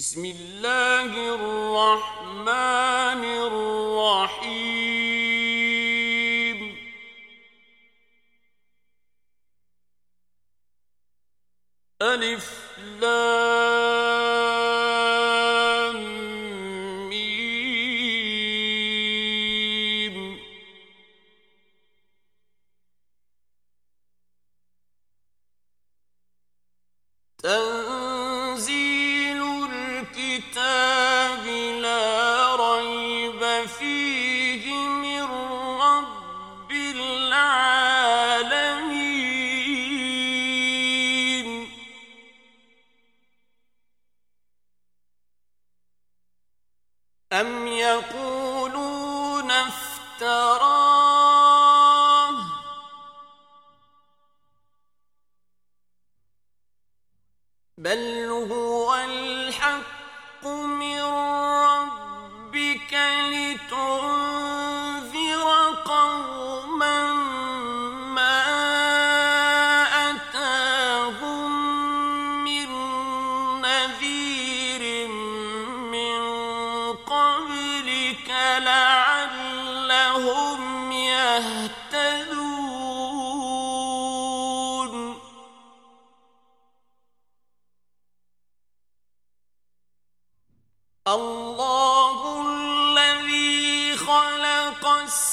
بسم الله الرحمن الرحيم ألف لام ميم تنزيل الكتاب لا ريب فيه من رب العالمين أم يقولون افتراه بل هو الحق من ربك لتنذر قوما ما أتاهم من نذير من قبلك لعلهم يهتدون الله الذي خلق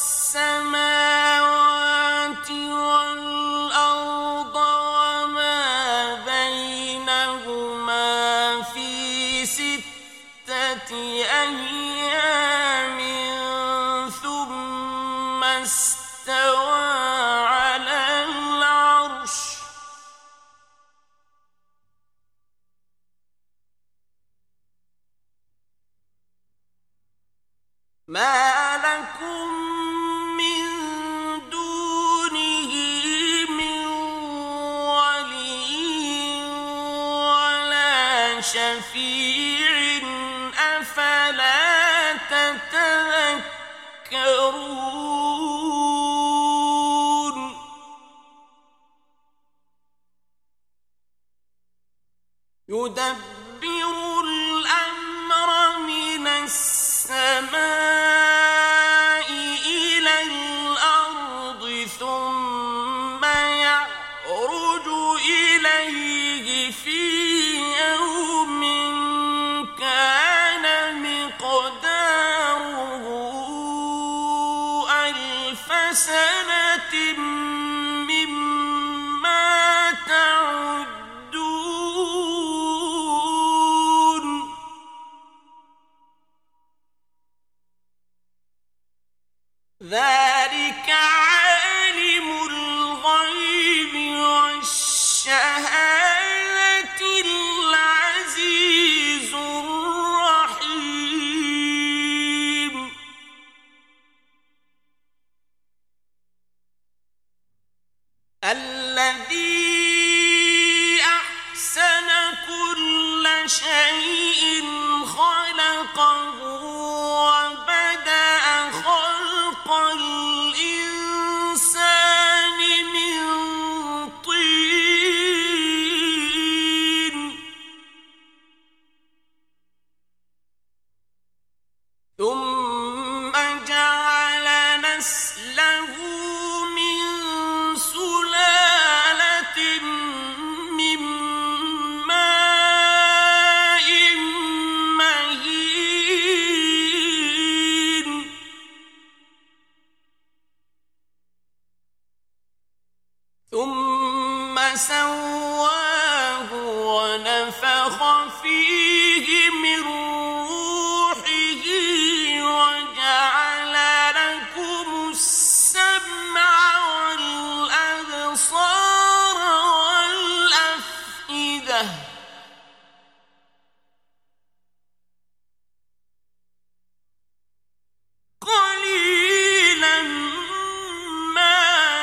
السماوات والأرض وما بينهما في 6 أيام ثم استوى على العرش ما لكم من دونه من ولي ولا شفيع أفلا تتذكرون يدبر الأمر من السماء إلى الأرض ثم يعرج إليه في يوم كان مقداره 1000 سنة مما تعدون ذلك عالم الغيب والشهادة العزيز الرحيم الذي أحسن كل شيء خلقه وبدأ خلق الإنسان من طين ثم جعل نسله من سلالة من ماء مهين ثم سواه ونفخ فيه من روحه وجعل لكم السمع والأبصار والأفئدة قليلا ما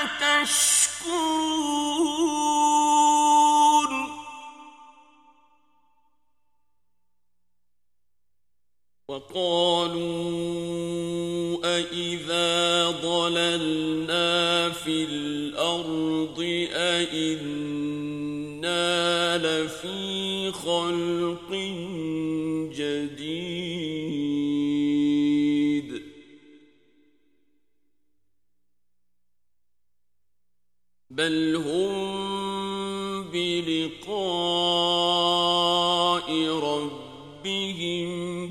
تشكرون وقالوا أإذا ضللنا في الأرض أإنا لفي خلق بل هم بلقاء ربهم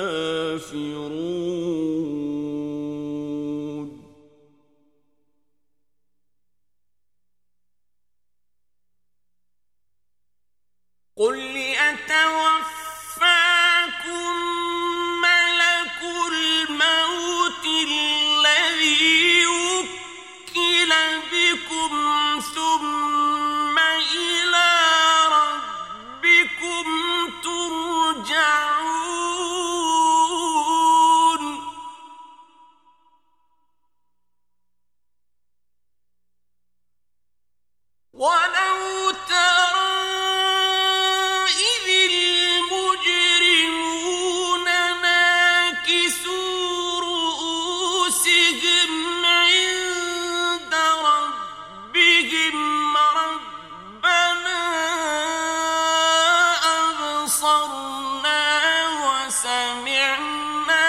كافرون قل يتوفاكم ملك الموت الذي وكل بكم ثم إلى ربكم ترجعون ولو ترى إذ المجرمون ناكسوا رؤوسهم عند ربهم ربنا أبصرنا وسمعنا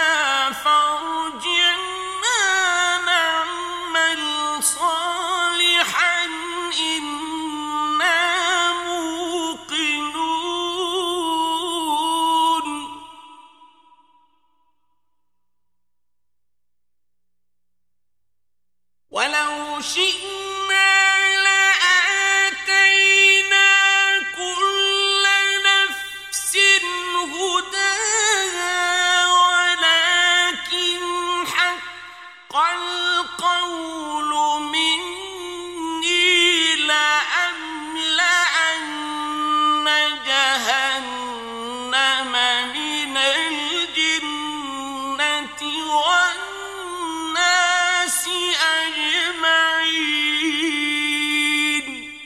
فارجعنا نعمل صالحا إنا موقنون ولو شئنا لآتينا كل نفس هداها ولكن حق القول مني لأملأن جهنم من الجنة والناس أجمعين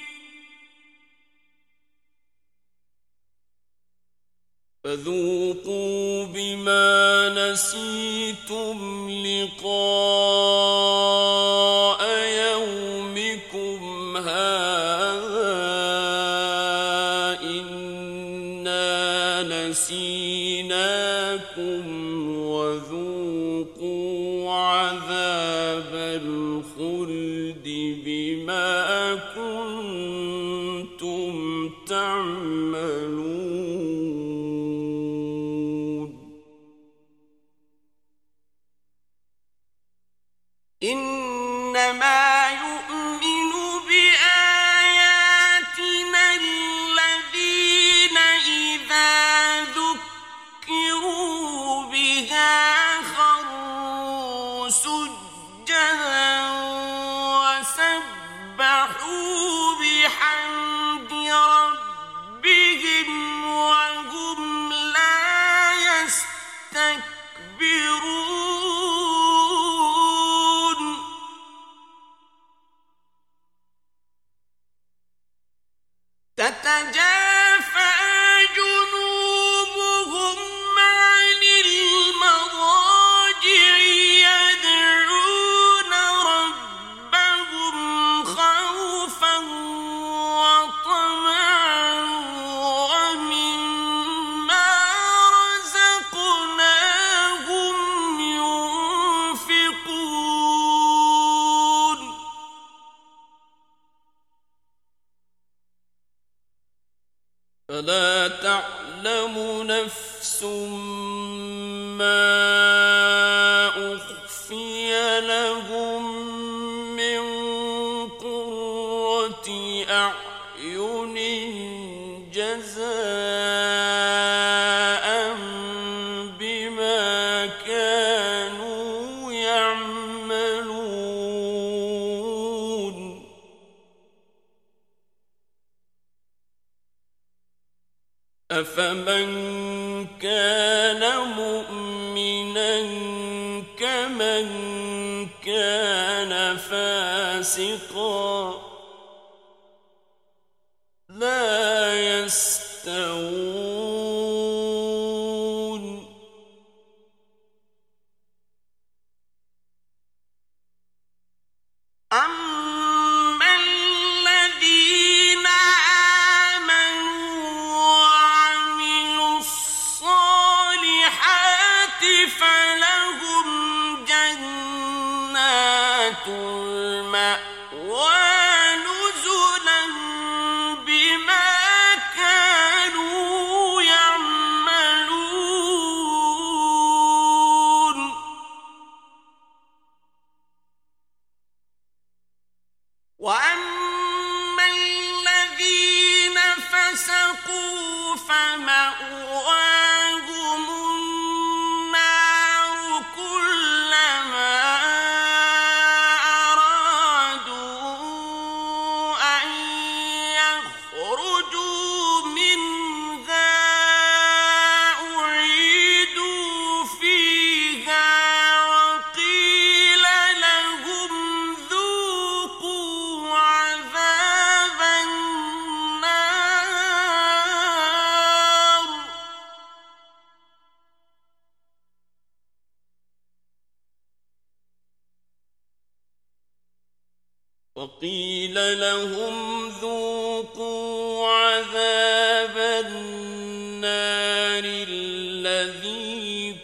فذوقوا بما نسيتم لقاء يومكم هذا إنا نسيناكم وذوقوا عذاب الخلد بما كنتم تعملون إنما يؤمن بآياتنا الذين إذا ذكروا بها خروا سجدا وسبحوا بحمد ربهم وهم لا يستكبرون تتجافى جنوبهم عن المضاجع يدعون ربهم خوفا وطمعا ومما رزقناهم ينفقون فلا تعلم نفس ما أخفي لهم من قرة أعين جزاء بما كانوا يعملون أفمن كان مؤمنا كمن كان فاسقا لا يستوون أما الذين آمنوا وعملوا الصالحات فلهم جنات المأوى وقيل لهم ذوقوا عذاب النار الذي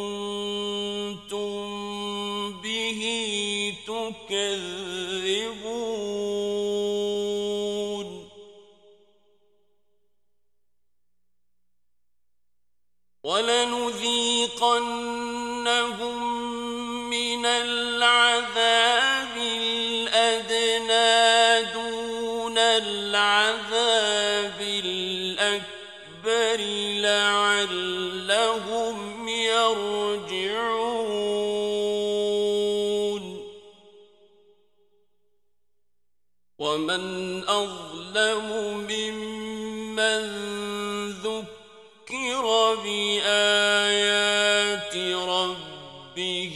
كنتم به تكذبون ولنذيقنهم من العذاب الأدنى دون العذاب الأكبر لعلهم يرجعون ومن أظلم ممن ذكر بآيات ربه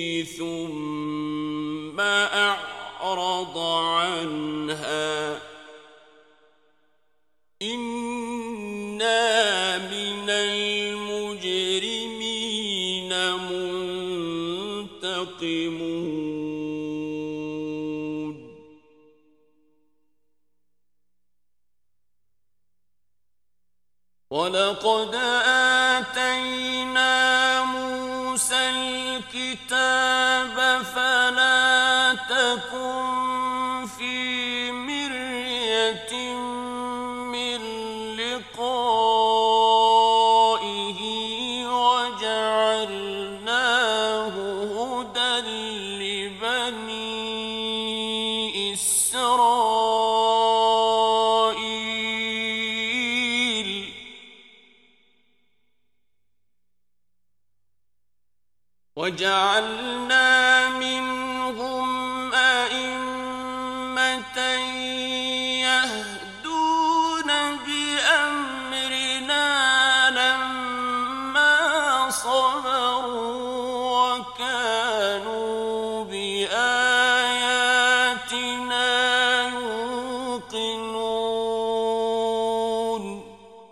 ثم أعرض عنها إنا من المجرمين منتقمون ولقد آتينا موسى الكتاب فلا تكن في مرية من لقائه وجعلناه هدى لبني إسرائيل وجعلنا منهم أئمة يهدون بأمرنا لما صبروا وكانوا بآياتنا يوقنون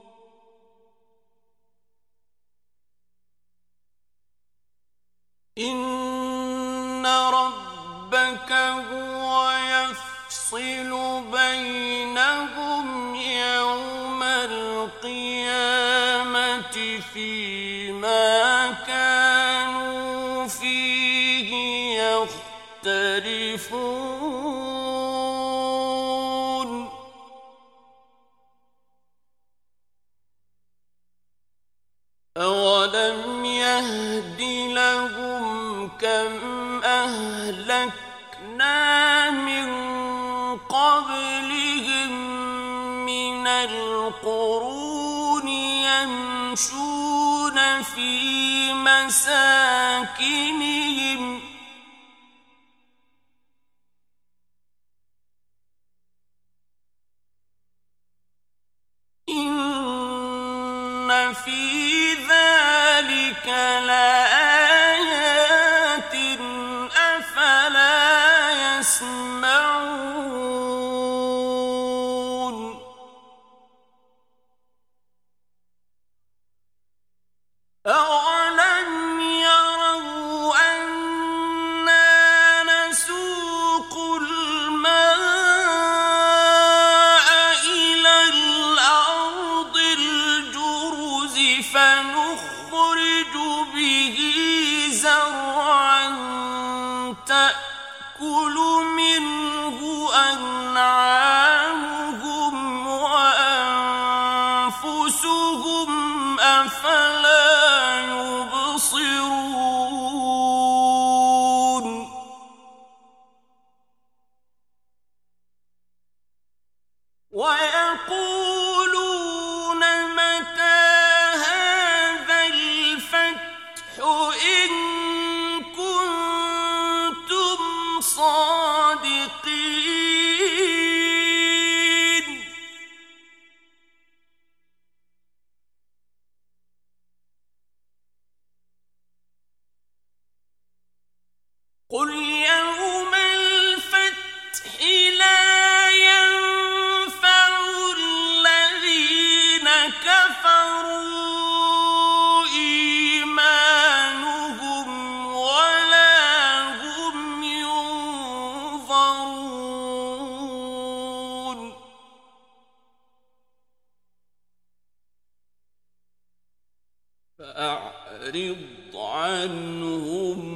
إن ربك هو يفصل بينهم يوم القيامة فيما كانوا فيه يختلفون أولم يهد لهم كم أهلكنا من قبلهم من القرون يمشون في مساكنهم إن في ذلك لآيات أفلا يسمعون أولم يروا أنا نسوق الماء إلى الأرض الجرز فنخرج به زرعا تأكل منه أنعامهم وأنفسهم أفلا يبصرون ويقولون متى هذا الفتح إن كنتم صادقين قل يوم الفتح لا ينفع الذين كفروا إيمانهم ولا هم ينظرون فأعرض عنهم